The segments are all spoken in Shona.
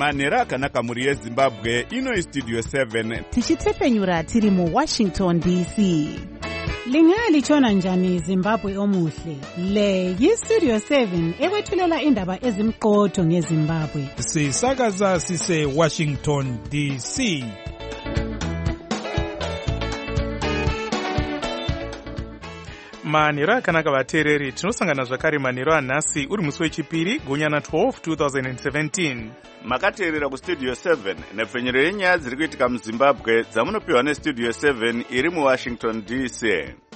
manhero akanaka muri yezimbabwe. Ino istudio 7 tichitefenyura tiri muWashington DC. Lingalitshona njani Zimbabwe omuhle? Le yistudio 7 ekwethulela indaba ezimqotho ngeZimbabwe. Sisakaza sise Washington DC. Manhero akanaka vateereri, tinosangana zvakare manhero anhasi uri musi wechipiri gonyana 12 2017. Makateerera kustudio 7 nepfenyero yenyaya dziri kuitika muZimbabwe dzamunopiwa nestudio 7 iri muWashington DC.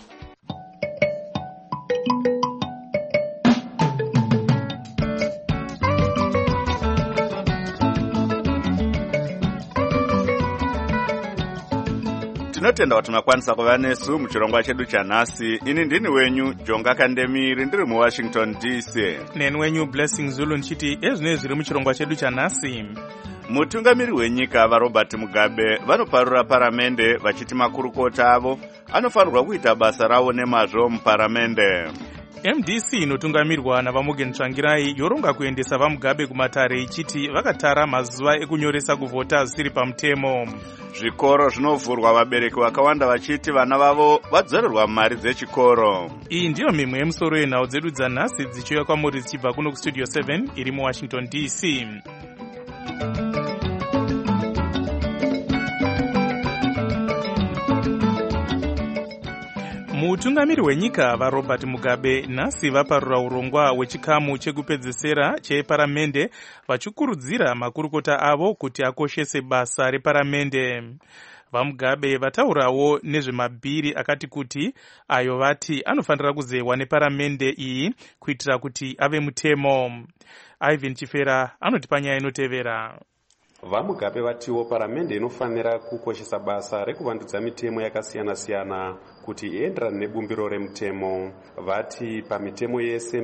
Tinotenda kuti makwanisa kuva nesu muchirongwa chedu chanhasi. Ini ndini wenyu Jonga Kandemiri ndiri muWashington DC. Neni wenyu Blessing Zulu nchiti ezvino zviri muchirongwa chedu chanhasi. Mutungamiri wenyika vaRobert Mugabe vanoparura paramende vachiti makurukota avo anofanirwa kuita basa ravo nemazvo muparamende. MDC inotungamirwa naVaMorgan Tsvangirai yoronga kuendesa vaMugabe kumatare ichiti vakatara mazuva ekunyoresa kuvhota zvisiri pamutemo. Zvikoro zvinovhurwa, vabereki vakawanda vachiti vana vavo vadzorerwa mari dzechikoro. Iyi ndiyo mimwe yemusoro yenhau dzedu dzanhasi dzichiuya kwamuri dzichibva kuno kustudio 7 iri muWashington DC. Mutungamiri wenyika vaRobert Mugabe nhasi vaparura urongwa hwechikamu chekupedzisira cheparamende vachikurudzira makurukota avo kuti akoshese basa reparamende. VaMugabe vataurawo nezvemabhiri akati kuti ayo vati anofanira kuzewa neparamende iyi kuitira kuti ave mutemo. Ivan Chifera anoti panyaya inotevera. VaMugabe vatiwo paramende inofanira kukoshesa basa rekuvandudza mitemo yakasiyana-siyana kuti ienderane nebumbiro remutemo. Vati pamitemo yese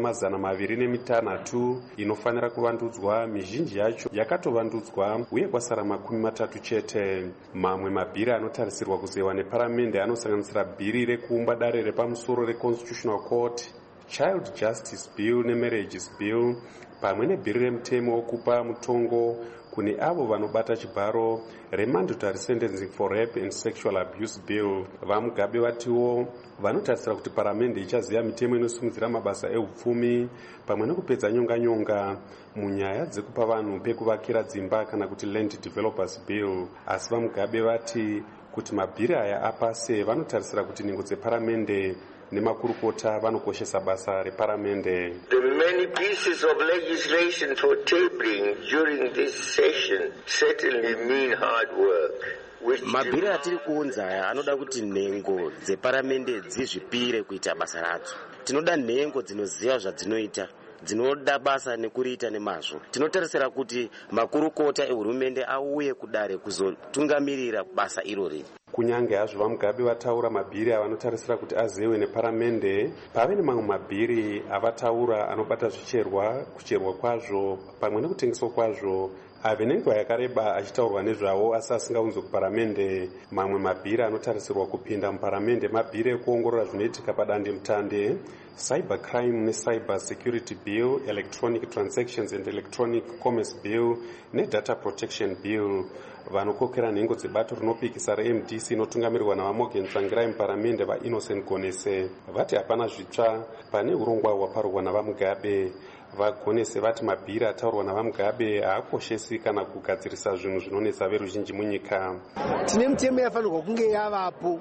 206 inofanira kuvandudzwa, mizhinji yacho yakatovandudzwa uye kwasara 30 chete. Mamwe mabhiri anotarisirwa kuzewa neparamende anosanganisira bhiri rekuumba dare repamusoro reConstitutional Court, Child Justice Bill neMarriages Bill, pamwe nebhiri remutemo wokupa mutongo kune avo vanobata chibharo, remandatory sentencing for rape and sexual abuse bill. VaMugabe vatiwo vanotarisira kuti paramende ichaziva mitemo inosimudzira mabasa ehupfumi pamwe nekupedza nyonga munyaya dzekupa vanhu pekuvakira dzimba kana kuti land developers bill. Asi VaMugabe vati kuti mabhiri aya apase vanotarisira kuti nhengo dzeparamende nemakurukota vanokoshesa basa reparamende. The many pieces of legislation for tabling during this session certainly mean hard work. Mabhiri atiri kuunza aya anoda kuti nhengo dzeparamende dzizvipire kuita basa radzo. Tinoda nhengo dzinoziva zvadzinoita, dzinoda basa nekuriita nemazvo. Tinotarisira kuti makurukota ehurumende auye kudare kuzotungamirira basa irori. Kunyange hazvo VaMugabe vataura mabhiri avanotarisira kuti azewe neparamende, pave nemamwe mabhiri avataura anobata zvicherwa, kucherwa kwazvo pamwe nekutengeswa kwazvo, ave nenguva yakareba achitaurwa nezvavo asi asingaunzwe kuparamende. Mamwe mabhiri anotarisirwa kupinda muparamende mabhiri ekuongorora zvinoitika padandemutande, Cyber Crime neCyber Security Bill, Electronic Transactions and Electronic Commerce Bill neData Protection Bill. Vanokokera nhengo dzebato rinopikisa reMDC inotungamirwa naVaMorgan Tsvangirai muparamende vaInnocent Gonese vati hapana zvitsva pane urongwa hwaparurwa naVaMugabe. Vagonese vati mabhiri ataurwa naVaMugabe haakoshesi kana kugadzirisa zvinhu zvinonetsa veruzhinji munyika. Tine mitemo yafanirwa kunge yavapo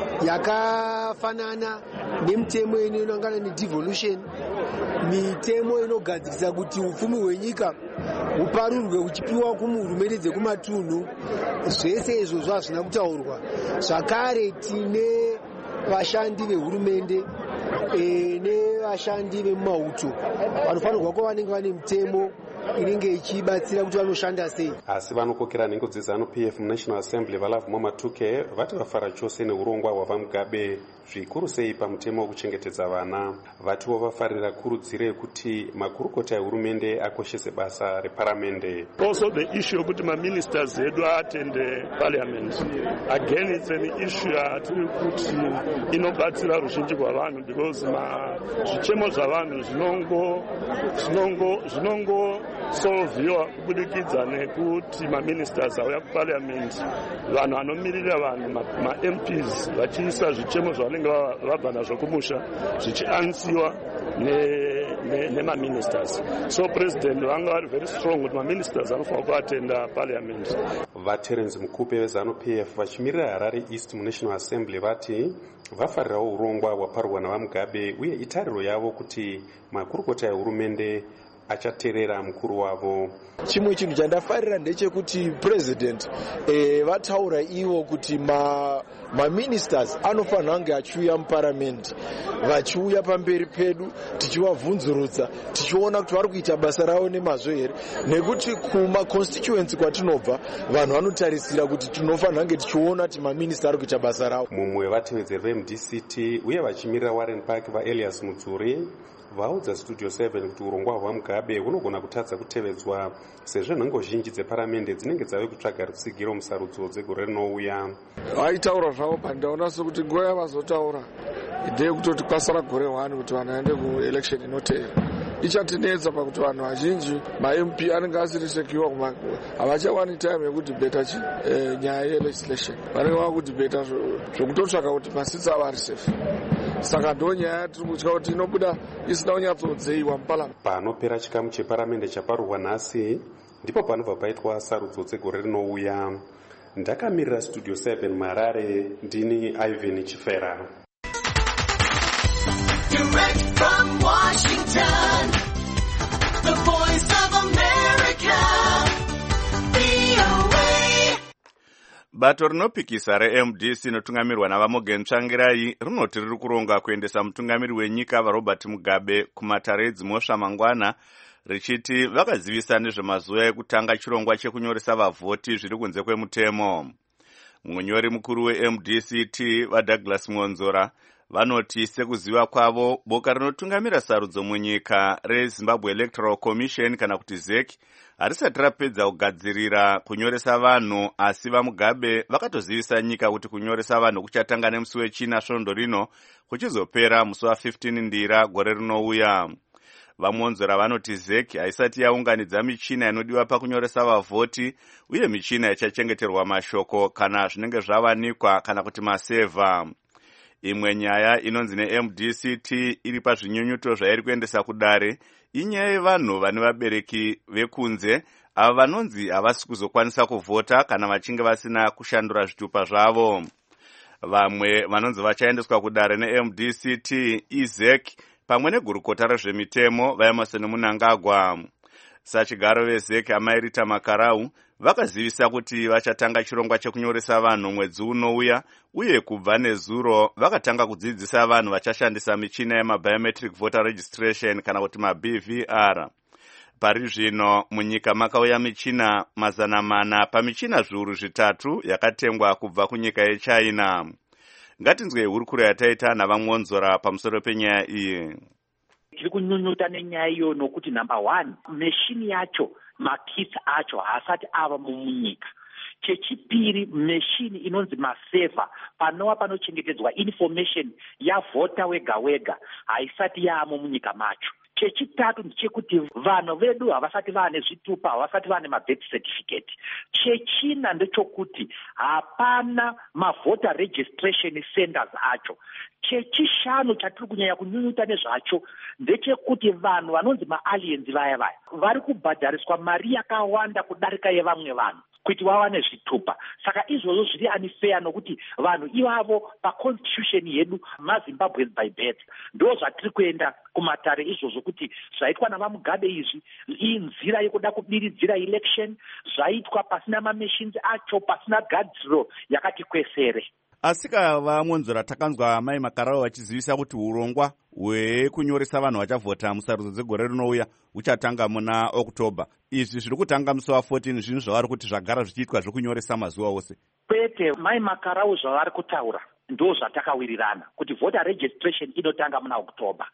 yakafanana nemitemo inoangana nedevolution, mitemo inogadzirisa kuti upfumi hwenyika huparurwe huchipiwa kuhurumende dzekumatunhu. Zvese izvozvo hazvina kutaurwa. Zvakare tine vashandi vehurumende nevashandi vemumauto vanofanirwa kuva vanenge vane mitemo inenge ichibatsira kuti vanoshanda sei. Asi vanokokera nhengo dzeZANU-PF muNational Assembly vaLove Matuke vati vafara chose neurongwa hwaVaMugabe zvikuru sei pamutemo wekuchengetedza vana. Vatiwo vafarira kurudziro yekuti makurukota ehurumende akoshese basa reparamende. Also the issue yokuti maministers edu atende parliament, again it's an issue yatiri kuti inobatsira ruzhinji rwavanhu because zvichemo zvavanhu zvinongo solviwa kubudikidza nekuti maministers auya kuparliament, vanhu vanomirira vanhu ma-MPs vachiisa zvichemo zvavanenge vabva nazvo kumusha zvichiansiwa nemaministers. So president vanga vari very strong kuti maministers anofanira kuatenda parliament. vaTerence Mukupe veZANU-PF vachimirira Harare East muNational Assembly vati vafarirawo urongwa hwaparwa navaMugabe uye itariro yavo kuti makurukota ehurumende achateerera mukuru wavo. Chimwe chinhu chandafarira ndechekuti president vataura ivo kuti maministers anofanira kunge achiuya muparamendi, vachiuya pamberi pedu tichivabvunzurudza, tichiona kuti vari kuita basa ravo nemazvo here, nekuti kumaconstituency kwatinobva vanhu vanotarisira kuti tinofanira kunge tichiona kuti maminista ari kuita basa ravo. Mumwe wevatevedzeri veMDCT uye vachimirira Warren Park vaElias Mudzuri vaudza Studio 7 kuti urongwa hwaMugabe hunogona kutadza kutevedzwa sezvo nhengo zhinji dzeparamende dzinenge dzave kutsvaga rutsigiro musarudzo dzegore rinouya. Vaitaura zvavo pandaona sokuti nguva yavazotaura ndeyekutoti kwasara gore 1 kuti vanhu vaende kuelection inoteera. Ichatinetsa pakuti vanhu vazhinji ma-MP anenge asiri secure, havachawani time yekudhibheta nyaya yelegislation, vanenge vava kudhibheta zvokutotsvaka kuti masitsi avo ari safe. Saka ndo nyaya tiri kutya kuti inobuda isina kunyatsodzeiwa muparliament. Panopera chikamu cheparamende chaparurwa nhasi ndipo panobva paitwa sarudzo dzegore rinouya. Ndakamirira Studio 7 Marare, ndini Ivan Chifera. Direct from Washington, the voice of America, VOA. Bato rinopikisa reMDC inotungamirwa navaMorgan Tsvangirai rinoti riri kuronga kuendesa mutungamiri wenyika vaRobert Mugabe kumatare edzimhosva mangwana, richiti vakazivisa nezvemazuva ekutanga chirongwa chekunyoresa vavhoti zviri kunze kwemutemo. Munyori mukuru weMDCT vaDouglas Mwonzora vanoti sekuziva kwavo boka rinotungamira sarudzo munyika reZimbabwe Electoral Commission kana kuti ZEC harisati rapedza kugadzirira kunyoresa vanhu, asi vaMugabe vakatozivisa nyika kuti kunyoresa vanhu kuchatanga nemusi wechina svondo rino kuchizopera musi wa15 Ndira gore rinouya. Vamwonzora vanoti ZEC haisati yaunganidza michina inodiwa pakunyoresa vavhoti uye michina ichachengeterwa mashoko kana zvinenge zvavanikwa kana kuti masevha. Imwe nyaya inonzi neMDCT iri pazvinyunyuto zvairi kuendesa kudare inyaya yevanhu vane vabereki vekunze ava vanonzi havasi kuzokwanisa kuvhota kana vachinge vasina kushandura zvitupa zvavo. Vamwe vanonzi vachaendeswa kudare neMDCT iZEC pamwe negurukota rezvemitemo vaEmerson Mnangagwa. Sachigaro veZEC Amairita Makarau vakazivisa kuti vachatanga chirongwa chekunyoresa vanhu mwedzi unouya uye kubva nezuro vakatanga kudzidzisa vanhu vachashandisa michina yemabiometric voter registration kana kuti maBVR. Pari zvino munyika makauya michina 400 pamichina zviuru 3 yakatengwa kubva kunyika yeChina. Ngatinzwe hurukuro yataita navaMwonzora pamusoro penyaya iyi. Tiri kunyunyuta nenyaya iyo nokuti number 1 meshini yacho makits acho haasati ava munyika. Chechipiri meshini inonzi maseva panova panochengetedzwa information yavhota wega wega haisati yaamo munyika macho. Chechitatu ndechekuti vanhu vedu havasati vane zvitupa, havasati vane mabirth certificate. Chechina ndechokuti hapana mavoter registration centers acho. Chechishanu chatiri kunyanya kunyunyuta nezvacho ndechekuti vanhu vanonzi maaliens vaya vari kubhadhariswa mari yakawanda kudarika yevamwe vanhu kuti vawane zvitupa. Saka izvozvo zviri unfair nokuti vanhu ivavo paconstitution yedu maZimbabweans by birth ndo zvatiri kuenda kumatare izvozvo kuti zvaitwa navaMugabe izvi inzira yekuda kubiridzira election zvaitwa pasina mamachines acho, pasina gadziro yakati kwesere. Asika vaMwonzora takanzwa Mai Makarau vachizivisa kuti urongwa hwekunyoresa vanhu vachavhota musarudzo dzegore rinouya uchatanga muna Oktoba. Izvi zviri kutanga musi wa14 zvinhu zvavari kuti zvagara zvichiitwa zvokunyoresa mazuva ose. Kwete, Mai Makarau zvavari kutaura ndo zvatakawirirana kuti voter registration inotanga muna Oktoba.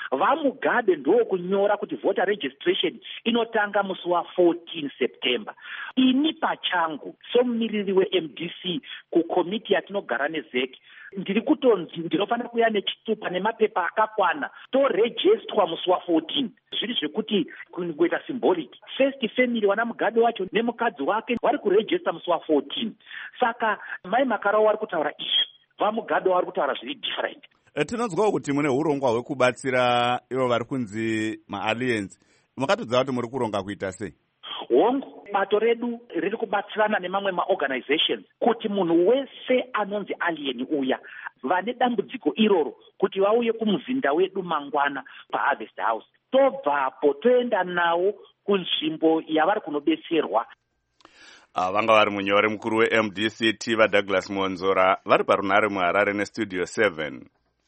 vamugabe ndokunyora kuti voter registration inotanga musi wa14 September. Ini pachangu somumiriri weMDC kukomiti yatinogara neZEC ndiri kutonzi ndinofanira kuya nechitupa nemapepa akakwana torejistwa musi wa14. Zviri zvekuti kuita symbolic. First family wana Mugabe wacho nemukadzi wake vari kurejista musi wa14. Saka mai Makara vari kutaura izvi, vaMugabe vari kutaura zviri different. Tinonzwawo kuti mune urongwa hwekubatsira ivo vari kunzi maalliance. Makatodza kuti muri kuronga kuita sei? Hongu, bato redu riri kubatsirana nemamwe maorganizations kuti munhu wese anonzi alien uya vane dambudziko iroro kuti vauye kumuzinda wedu mangwana paHarvest House. Tobvapo toenda nawo kunzvimbo yavari kunobetserwa. Vanga vari munyori mukuru weMDC Tiva Douglas Monzora vari parunare muHarare nestudio 7.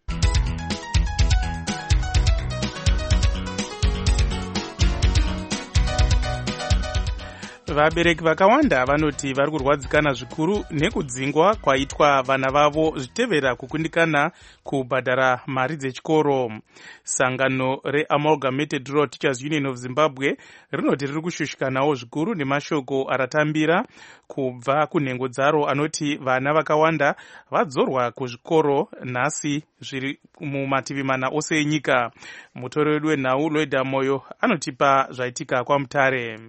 Vabereki vakawanda vanoti vari kurwadzikana zvikuru nekudzingwa kwaitwa vana vavo zvitevera kukundikana kubhadhara mari dzechikoro. Sangano reAmalgamated Rural Teachers Union of Zimbabwe rinoti riri kushushikanawo zvikuru nemashoko aratambira kubva kunhengo dzaro anoti vana vakawanda vadzorwa kuzvikoro nhasi zviri mumativi mana ose enyika. Mutori wedu wenhau Loida Moyo anotipa zvaitika kwaMutare.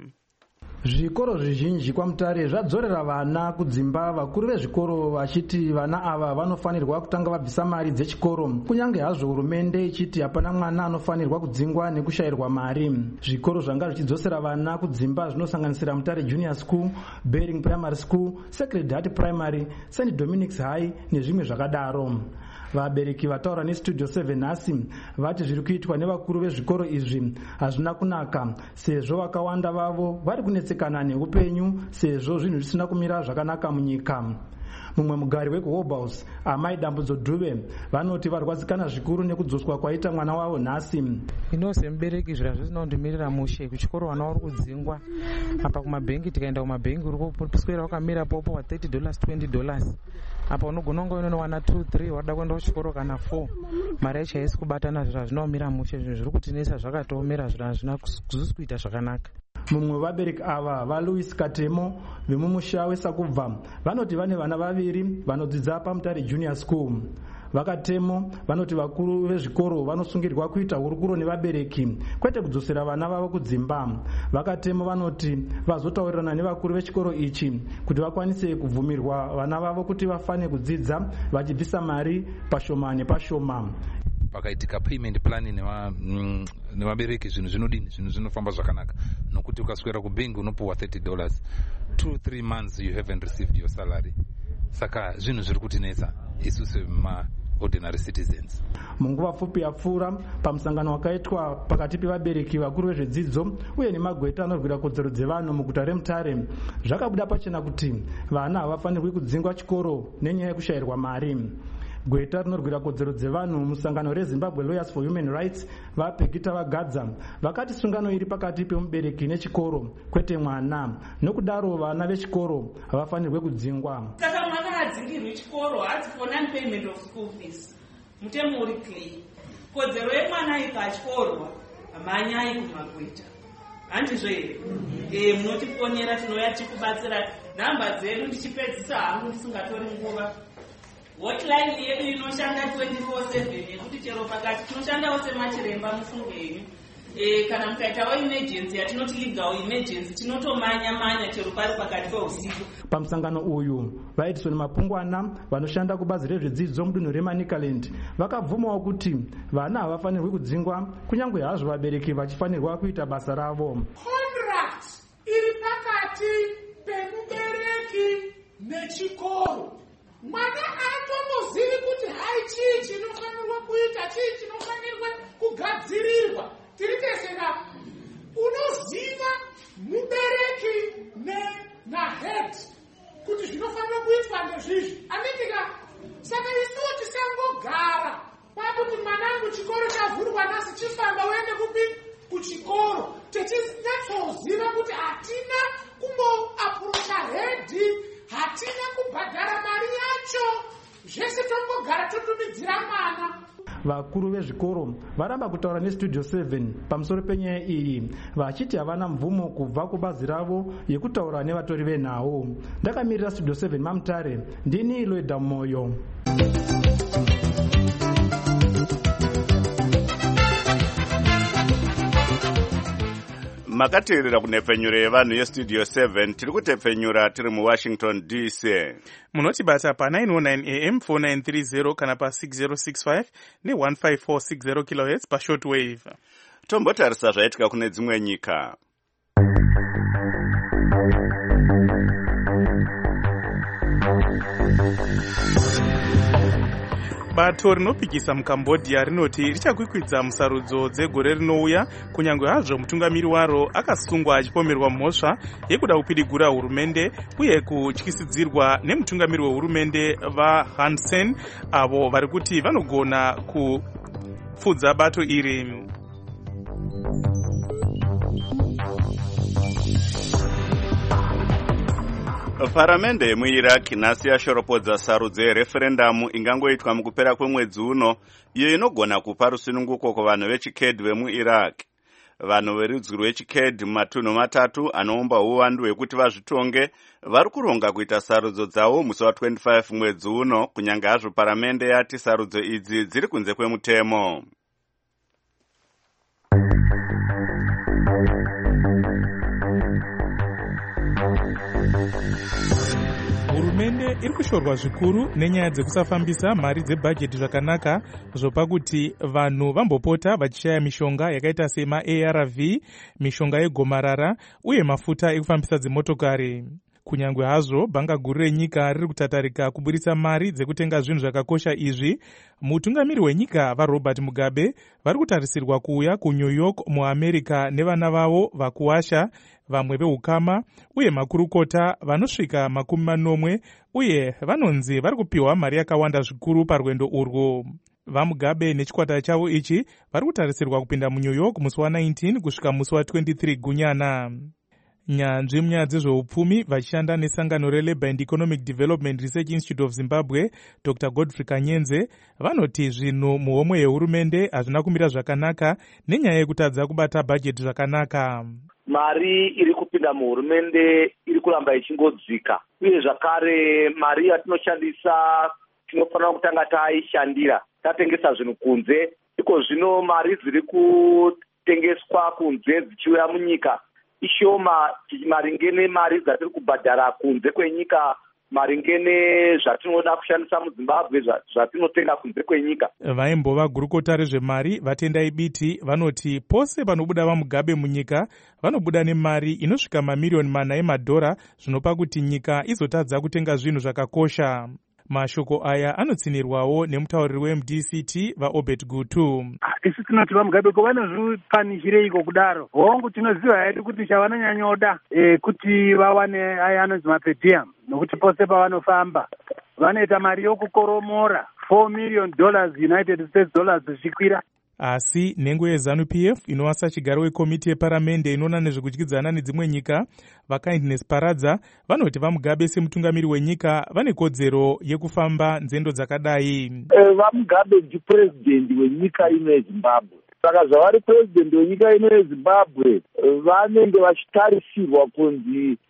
Zvikoro zvizhinji kwaMutare zvadzorera vana kudzimba, vakuru vezvikoro vachiti vana ava vanofanirwa kutanga vabvisa mari dzechikoro, kunyange hazvo hurumende ichiti hapana mwana anofanirwa kudzingwa nekushayirwa mari. Zvikoro zvanga zvichidzosera vana kudzimba zvinosanganisira Mutare Junior School, Bering Primary School, Sacred Heart Primary, St Dominic's High nezvimwe zvakadaro. Vabereki vataura nestudio 7 nhasi vati zviri kuitwa nevakuru vezvikoro izvi hazvina kunaka, sezvo vakawanda vavo vari kunetsekana neupenyu sezvo zvinhu zvisina kumira zvakanaka munyika. Mumwe mugari wekuHobhouse, Amai Dambudzo Dube, vanoti varwadzikana zvikuru nekudzoswa kwaita mwana wavo nhasi. Inose mubereki zvira zvisina kundimirira mushe, kuchikoro vana vari kudzingwa. Apa kumabhengi tikaenda kumabhengi uri kuswera wakamira popo wa $30 $20. Apa unogona kunge unowana 2-3 wada kuenda kuchikoro kana 4. Mari yacho haisi kubatana, zvira zvinomira mushe, zvinhu zviri kutinesa zvakatoomera, zvira zvina kuzuzi kuita zvakanaka. Mumwe wevabereki ava vaLouis Katemo vemumusha weSakubva vanoti vane vana vaviri vanodzidza paMutare Junior School. Vakatemo vanoti vakuru vezvikoro vanosungirwa kuita hurukuro nevabereki kwete kudzosera vana vavo kudzimba. Vakatemo vanoti vazotaurirana nevakuru vechikoro ichi kuti vakwanise kubvumirwa vana vavo kuti vafane kudzidza vachibvisa mari pashoma nepashoma. Pakaitika payment plan nevabereki zvinhu zvinodini, zvinhu zvinofamba zvakanaka, nokuti ukaswera kubengi unopuwa $30 2-3 months you haven't received your salary. Saka zvinhu zviri kutinesa isusu ordinary citizens. Munguva pfupi yapfuura pamusangano wakaitwa pakati pevabereki vakuru vezvedzidzo uye nemagweta anorwira kodzero dzevanhu muguta reMutare, zvakabuda pachena kuti vana havafanirwi kudzingwa chikoro nenyaya yekushayirwa mari. Gweta rinorwira kodzero dzevanhu musangano reZimbabwe Lawyers for Human Rights vaPegita Vagadza vakati sungano iri pakati pemubereki nechikoro kwete mwana, nokudaro vana vechikoro havafanirwe kudzingwa. Saka mwana adzingirwe chikoro hati for non-payment of school fees. Mutemo uri clear. Kodzero yemwana ikatyorwa manyai kumagweta. Handizvo here? Munotifonera tinouya tikubatsira. Nhamba dzedu ndichipedzisa hangu ndisingatori nguva. Hotline yedu inoshanda 24/7 yekuti chero pakati tinoshandawo semachiremba mufungo yenyu. Kana mukaitawo emergency yatinoti legal emergency tinotomanya chero pari pakati peusiku. Pamusangano uyu vaedison Mapungwana vanoshanda kubazi rezvedzidzo mudunhu reManicaland vakabvumawo kuti vana havafanirwi kudzingwa kunyange hazvo vabereki vachifanirwa kuita basa ravo. Contract iri pakati pemubereki nechikoro. Mwana atomozivi kuti hai chii chinofanirwa kuita, chii chinofanirwa kugadzirirwa. Tiritesera unoziva mubereki nahead kuti zvinofanirwa kuitwa ndezvizvi. Andika saka isuwo tisangogara kwakuti mwanangu chikoro chavhurwa nhasi chifamba uende kupi kuchikoro. Tichinyatsoziva kuti hatina kumboapurucha hedhi, hatina kubhadhara mari yacho, zvese tongogara totumidzira mwana. vakuru vezvikoro varamba kutaura nestudio 7 pamusoro penyaya iyi vachiti havana mvumo kubva kubazi ravo yekutaura nevatori venhau. Ndakamirira studio 7 Mamutare, ndini Loida Moyo. makateerera kunhepfenyuro yevanhu yestudio 7 tiri kutepfenyura tiri muwashington DC. munotibata pa909 am 4930 kana pa6065 ne15460 kHz pashortwave. Tombotarisa zvaitika kune dzimwe nyika. Bato rinopikisa muCambodia rinoti richakwikwidza musarudzo dzegore rinouya kunyange hazvo mutungamiri waro akasungwa achipomerwa mhosva yekuda kupidigura hurumende uye kutyisidzirwa nemutungamiri wehurumende vaHun Sen avo vari kuti vanogona kupfudza bato iri. Paramende yemuIraq nhasi yashoropodza sarudzo yereferendamu ingangoitwa mukupera kwemwedzi uno, iyo inogona kupa rusununguko kuvanhu vechiKurd vemuIraq. Vanhu verudzi rwechiKurd mumatunhu matatu anoumba uwandu hwekuti vazvitonge vari kuronga kuita sarudzo dzavo musi wa25 mwedzi uno, kunyange hazvo paramende yati sarudzo idzi dziri kunze kwemutemo. Hurumende iri kushorwa zvikuru nenyaya dzekusafambisa mari dzebhajeti zvakanaka, zvopa kuti vanhu vambopota vachishaya mishonga yakaita sema-ARV, mishonga yegomarara uye mafuta ekufambisa dzimotokari. Kunyange hazvo bhanga guru renyika riri kutatarika kuburitsa mari dzekutenga zvinhu zvakakosha izvi, mutungamiri wenyika vaRobert Mugabe vari kutarisirwa kuuya kuNew York muAmerica nevana vavo vakuwasha, vamwe veukama uye makurukota vanosvika 40 uye vanonzi vari kupiwa mari yakawanda zvikuru parwendo urwu. VaMugabe nechikwata chavo ichi vari kutarisirwa kupinda muNew York musi wa19 kusvika musi wa23 Gunyana. Nyanzvi munyaya dzezveupfumi vachishanda nesangano reLabour and Economic Development Research Institute of Zimbabwe, Dr. Godfrey Kanyenze, vanoti zvinhu muhomwe yehurumende hazvina kumira zvakanaka nenyaya yekutadza kubata bhajeti zvakanaka. Mari iri kupinda muhurumende iri kuramba ichingodzika, uye zvakare mari yatinoshandisa tinofanira kutanga taishandira tatengesa zvinhu kunze. Iko zvino mari dziri kutengeswa kunze dzichiuya munyika ishoma maringe nemari dzatiri kubhadhara kunze kwenyika, maringe nezvatinoda kushandisa muZimbabwe zvatinotenga kunze kwenyika. Vaimbova gurukota rezvemari vatendai biti vanoti pose panobuda vaMugabe munyika vanobuda nemari inosvika mamiliyoni 4 emadhora, zvinopa kuti nyika izotadza kutenga zvinhu zvakakosha. Mashoko aya anotsinirwawo nemutauriri weMDCT vaObert Gutu. Isi tinoti vaMugabe ko vanozvipanishireiko kudaro? Hongu tinoziva hedu kuti chavanonyanyoda kuti vawane aya anonzi mapedium, nokuti pose pavanofamba vanoita mari yokukoromora $4 million United States dollars zvichikwira. Asi nhengo yeZANU-PF inowasa chigaro wekomiti yeparamende inoona nezvekudyidzana nedzimwe nyika, vaKindness Paradza, vanoti vaMugabe semutungamiri wenyika vane kodzero yekufamba nzendo dzakadai. VaMugabe ndipurezidendi wenyika ino yeZimbabwe. Saka zvavari purezidendi wenyika ino yeZimbabwe vanenge vachitarisirwa kunzi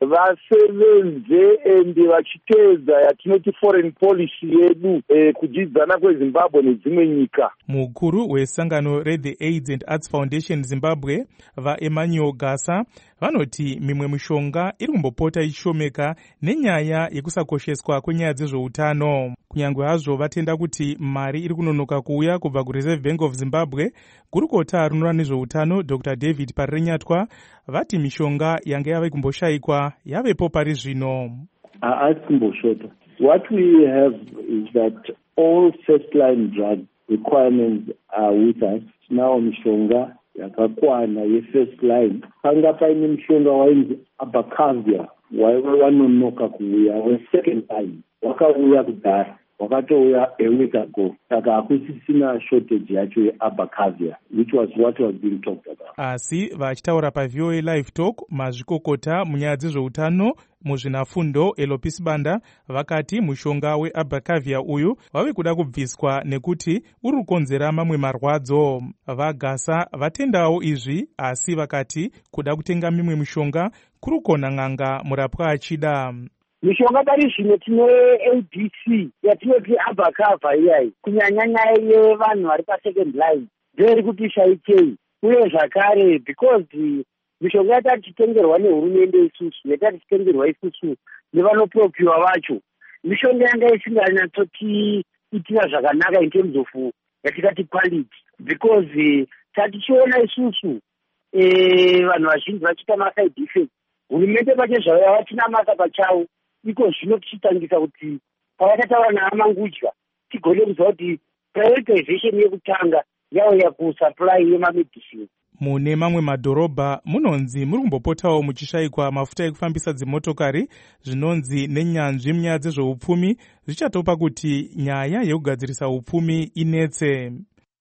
vasevenze ende vachiteedza yatinoti foreign policy yedu kudyidzana kweZimbabwe nedzimwe nyika. Mukuru wesangano reThe AIDS and Arts Foundation Zimbabwe vaEmmanuel Gasa vanoti mimwe mishonga iri kumbopota ichishomeka nenyaya yekusakosheswa kwenyaya dzezveutano. Kunyange hazvo vatenda kuti mari iri kunonoka kuuya kubva kuReserve Bank of Zimbabwe, gurukota rinoona nezveutano Dr. David Parirenyatwa vati mishonga yange yave kumboshayikwa yavepo pari zvino. Haasi kumboshota. What we have is that all first-line drug requirements are with us. Now mishonga yakakwana ye-first line. Panga paine mishonga wainzi Abacavia wanonoka kuuya we-second line wakauya kudhara. wakatouya a week ago. Saka hakusisina shortage yacho yeAbacavia, which was what was being talked about. Asi vachitaura paVOA Live Talk, mazvikokota munyaya dzezveutano muzvinafundo Elopis Banda vakati mushonga weAbacavia uyu wave kuda kubviswa nekuti uri kukonzera mamwe marwadzo. Vagasa vatendawo izvi, asi vakati kuda kutenga mimwe mishonga kurukona n'anga murapwa achida. Mishonga dari zvino tine ABC yatinoti Abacava iyayi, kunyanya yevanhu vari pasecond line ndeyeri kuti shaikei, uye zvakare because mishonga yatati titengerwa nehurumende isusu, yatati titengerwa isusu nevanopropiwa vacho, mishonga yanga isinganyatsoti itira zvakanaka in terms of yatikati quality, because tatichiona isusu vanhu vazhinji vachiita maside effects. Hurumende pacho zvavo yavatinamata pachavo, iko zvino tichitangisa kuti pavakataura naamangudya tigone kuziva kuti prioritization yekutanga yauya kusupply yemamedicine. Mune mamwe madhorobha munonzi muri kumbopotawo muchishayikwa mafuta ekufambisa dzimotokari, zvinonzi nenyanzvi munyaya dzezveupfumi zvichatopa kuti nyaya yekugadzirisa upfumi inetse.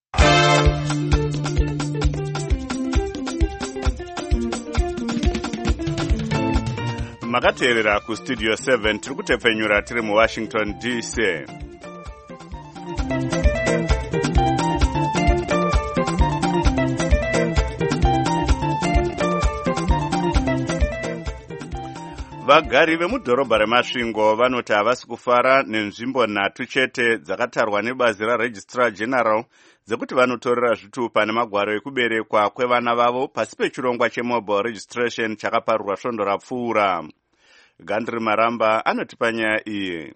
Makateerera kustudio 7 tiri kutepfenyura tiri muWashington DC. Vagari vemudhorobha reMasvingo vanoti havasi kufara nenzvimbo 3 chete dzakatarwa nebazi raRegistrar General dzekuti vanotorera zvitupa nemagwaro ekuberekwa kwevana vavo pasi pechirongwa chemobile registration chakaparurwa svondo rapfuura. Gandri Maramba anotipa nyaya iyi.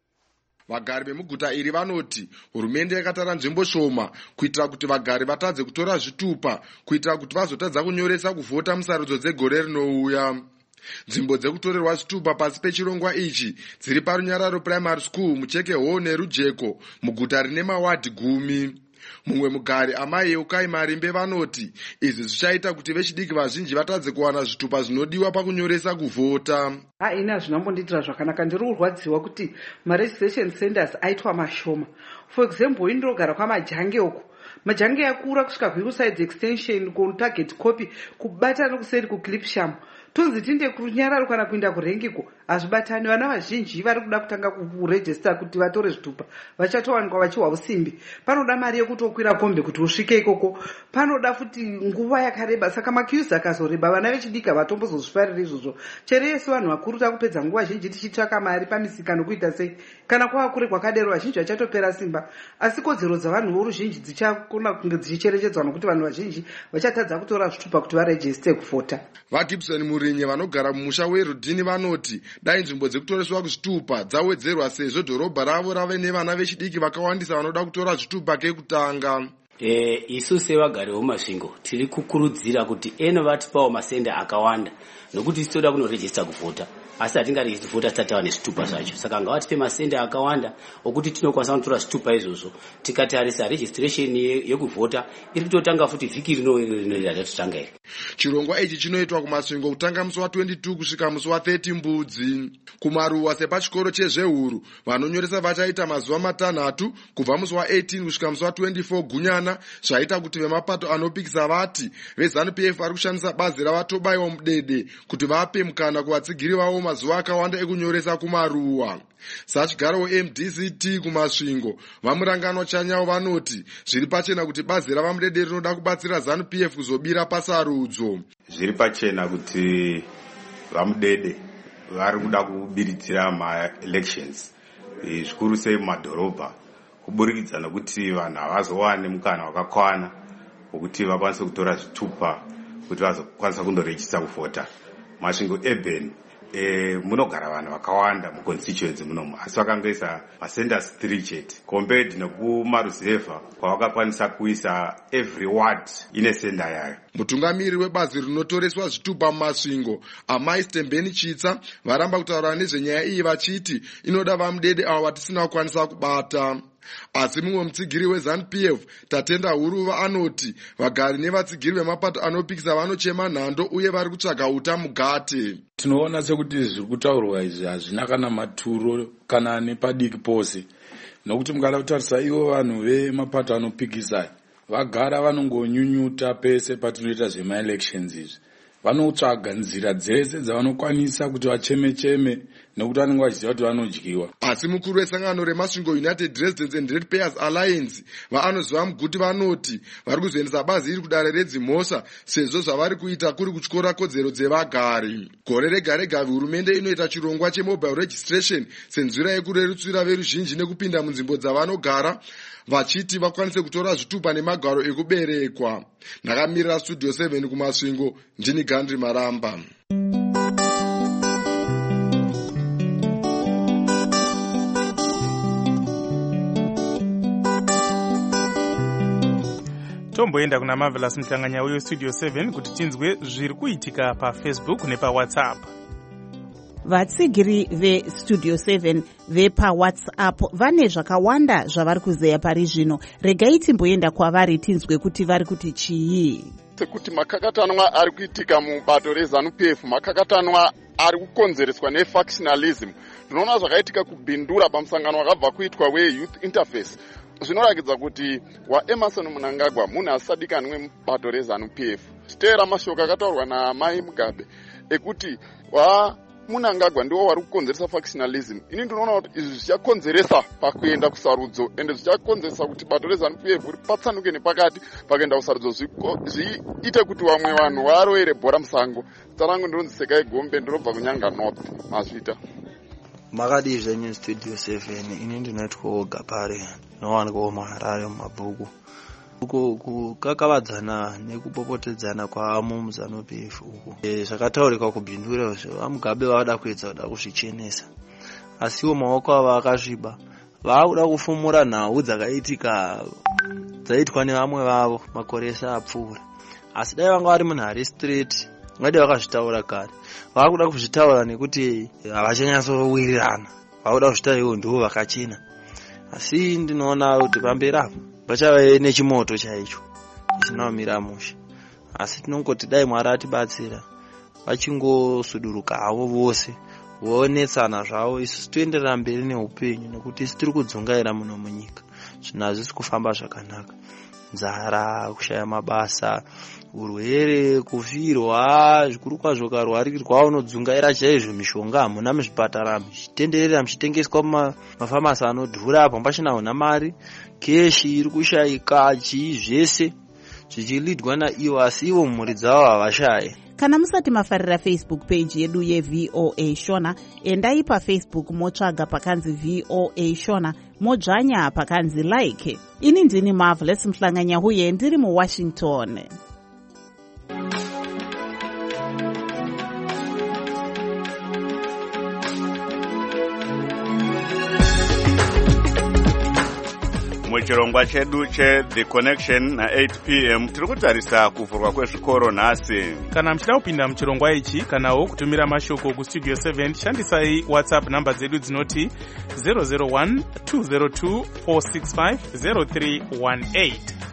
Vagari vemuguta iri vanoti hurumende yakatara nzvimbo shoma kuitira kuti vagari vatadze kutora zvitupa kuitira kuti vazotadza kunyoresa kuvhota musarudzo dzegore rinouya. Nzvimbo dzekutorerwa zvitupa pasi pechirongwa ichi dziri paRunyararo Primary School, Mucheke neRujeko muguta rine mawadhi 10. Mumwe mugari amai Eukai Marimbe vanoti izvi zvichaita kuti vechidiki vazhinji vatadze kuwana zvitupa zvinodiwa pakunyoresa kuvhota. Haina zvinombondiitira zvakanaka, ndiri kurwadziwa kuti maregistration centers aitwa mashoma. For example, indogara kwamajange uko, majange yakura kusvika kuHillside extension kutarget copy kubata nokuseri kuClipsham. Tonzi tinde kuRunyararo kana kuenda kurengiko hazvibatani. Vana vazhinji vari kuda kutanga kurejista kuti vatore zvitupa vachatowanikwa vachiwa usimbi. Panoda mari yekutokwira kombe kuti usvike ikoko, panoda futi nguva yakareba, saka maqueues akazoreba vana vechidiki havatombozozvifarira izvozvo. Chero yesu vanhu vakuru takupedza nguva zhinji tichitsvaka mari pamisika nokuita sei, kana kwava kure kwakadero vazhinji vachatopera simba. Asi kodzero dzavanhu voruzhinji dzichakona kunge dzichicherechedzwa nokuti vanhu vazhinji vachatadza kutora zvitupa kuti varejiste kuvhota. VaGibson Murinye vanogara mumusha weRudhini vanoti dai nzvimbo dzekutoreswa kuzvitupa dzawedzerwa sezvo dhorobha ravo rave nevana vechidiki vakawandisa vanoda kutora zvitupa kekutanga. Isu sevagari veMasvingo tiri kukurudzira kuti eno vatipawo masenda akawanda nokuti tichitoda kunorejista kuvhota, asi hatingarejista kuvhota tisati tava nezvitupa zvacho. Saka ngavatipe masenda akawanda okuti tinokwanisa kutora zvitupa izvozvo. Tikatarisa registration yekuvhota iri kutotanga futi vhiki rino ratotanga iri. Chirongwa ichi chinoitwa kuMasvingo kutanga musi wa22 kusvika musi wa30 Mbudzi. Kumaruwa sepachikoro chezvehuru vanonyoresa vachaita mazuva 3 kubva musi wa18 kusvika musi wa24 Gunyana, zvaita kuti vemapato anopikisa vati veZANU-PF vari kushandisa bazi ravatobayiwa mudede kuti vape mukana kuvatsigiri vavo mazuva akawanda ekunyoresa kumaruwa. Sachigaro MDCT kuMasvingo vamurangano Chanyawo vanoti zviri pachena kuti bazi ravamudede rinoda kubatsira ZANU-PF kuzobira pasarudzo. Zviri pachena kuti vamudede vari kuda kubiridzira ma-elections zvikuru sei mumadhorobha, kuburikidza nokuti vanhu havazowani mukana wakakwana wokuti vakwanise kutora zvitupa kuti vazokwanisa kundorejista kuvhota. Masvingo urban munogara vanhu vakawanda muconstituency munomu, asi vakangoisa masenders 3 chete compared nekumaruzevha kwavakakwanisa kuisa every ward ine senda yayo. Mutungamiri webazi rinotoreswa zvitupa muMasvingo amai Stembeni Chitsa varamba kutaura nezvenyaya iyi vachiti inoda vamudede avo vatisina kukwanisa kubata. Asi mumwe mutsigiri weZANU-PF Tatenda Huruva anoti vagari nevatsigiri vemapato anopikisa vanochema nhando uye vari kutsvaga uta mugate. Tinoona sekuti zviri kutaurwa izvi hazvina kana maturo kana nepadiki pose. nokuti mukada kutarisa ivo vanhu vemapato anopikisai vagara vanongonyunyuta pese patinoita zvemaelections izvi. Vanotsvaga nzira dzese dzavanokwanisa kuti vacheme-cheme nekuti vanenge vachiziva kuti vanodyiwa. Asi mukuru wesangano remasvingo United Residents and Ratepayers Alliance vaanoziva muguti vanoti vari kuzoendesa bazi iri kudare redzimhosva sezvo zvavari kuita kuri kutyora kodzero dzevagari. Gore rega rega hurumende inoita chirongwa chemobile registration senzira yekurerutsira veruzhinji nekupinda munzvimbo dzavanogara vachiti vakwanise kutora zvitupa nemagaro ekuberekwa. Ndakamirira Studio 7 kumasvingo, ndini Gandri Maramba. tomboenda kuna Marvelous Mhlanganya uyo Studio 7 kuti tinzwe zviri kuitika paFacebook nepaWhatsApp. Vatsigiri veStudio 7 vepaWhatsApp vane zvakawanda zvavari kuzeya pari zvino. Regai timboenda kwavari tinzwe kuti vari kuti chii. Sekuti makakatanwa ari kuitika mubato reZANU-PF, makakatanwa ari kukonzereswa nefactionalism. Tinoona zvakaitika kubhindura pamusangano wakabva kuitwa weYouth Interface. Zvinoratidza kuti waEmerson Mnangagwa munhu asadikanwe mubato reZANU-PF. Chiteera mashoko akataurwa naMai Mugabe ekuti Mnangagwa ndiwo wari kukonzeresa factionalism. Ini ndinoona kuti izvi zvichakonzeresa pakuenda kusarudzo ende zvichakonzeresa kuti bato reZANU-PF ripatsanuke nepakati pakuenda kusarudzo zviite kuti vamwe vanhu varoere bhora musango. Tsarangu ndinonzi Sekai Gombe, ndinobva kuNyanga North. Mazvita makadii zvenyu Studio 7. Ini ndinoitwa Gapare nowanikwa muHarare mumabhuku. Kukakavadzana nekupopotedzana kwamo muZANU-PF uku zvakataurika kubhindura vaMugabe vada kuedza kuda kuzvichenesa, asiwo maoko avo akasviba. Vakuda kufumura nhau dzakaitika dzaitwa nevamwe vavo makore ese apfuura, asi dai vanga vari munhare street ngade vakazvitaura kare. Vakuda kuzvitaura nekuti havachanyatsowirirana, vakuda kuzvitaura ivo ndivo vakachena. Asi ndinoona kuti pamberi apo pachava nechimoto chaicho chinomira mushe, asi tinongoti dai Mwari atibatsira vachingosuduruka havo vose voonetsana zvavo, isusu toenderera mberi neupenyu nekuti isi tiri kudzungaira muno munyika. Zvinhu hazvisi kufamba zvakanaka. Nzara, kushaya mabasa, urwere, kufirwa, zvikuru kwazvo karwarirwa unodzungaira chaizvo. Mishonga hamuna muzvipatara, muchitenderera muchitengeswa mumafamasi anodhura, apo pachina una mari, keshi iri kushaika, chii zvese zvichilidwa naivo, asi ivo mhuri dzavo havashaye. Kana musati mafarira Facebook page yedu yeVOA Shona, endai paFacebook motsvaga pakanzi VOA Shona, modzvanya pakanzi like. Ini ndini Marvelous Mhlanganya huye ndiri muWashington. Muchirongwa chedu che-The Connection na 8 p.m. tiri kutarisa kuvhurwa kwezvikoro nhasi. Kana muchida kupinda muchirongwa ichi kanawo kutumira mashoko kuStudio 7, shandisai WhatsApp namba dzedu dzinoti 001 202 465 0318.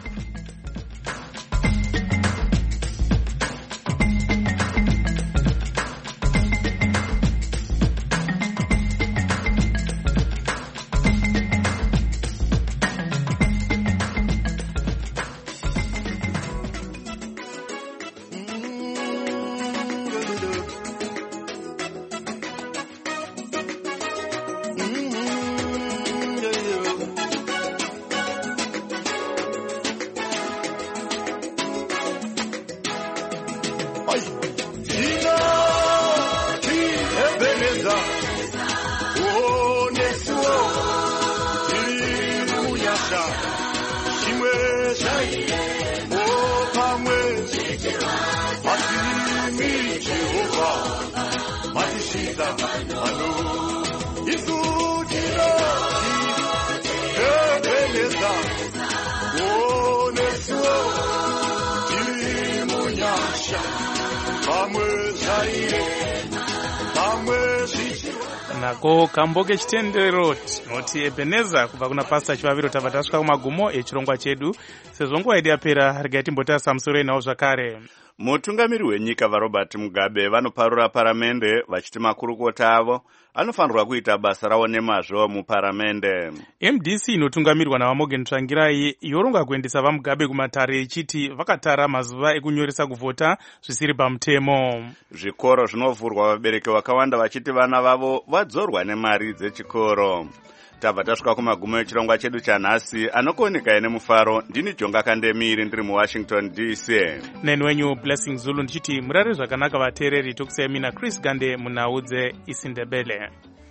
Nako kamboke chitendero tinoti Ebeneza kubva kuna Pastor Chivaviro. Tabva tasvika kumagumo echirongwa chedu. Sezvo nguva yedu yapera, regai timbotarisa musoro inawo zvakare. Mutungamiri wenyika vaRobert Mugabe vanoparura paramende vachiti makurukota avo anofanirwa kuita basa rawo nemazvo muparamende. MDC inotungamirwa naVaMorgan Tsvangirai yoronga kuendesa vaMugabe kumatare ichiti vakatara mazuva ekunyoresa kuvhota zvisiri pamutemo. Zvikoro zvinovhurwa vabereki vakawanda vachiti vana vavo vadzorwa nemari dzechikoro. Tabva tasvika kumagumo echirongwa chedu chanhasi. Anokoneka nemufaro ndini Jonga Kandemiri ndiri muWashington DC. Neni wenyu Blessing Zulu ndichiti murare zvakanaka vateereri. Tokusiyai mina Chris Gande munhau dzeIsindebele.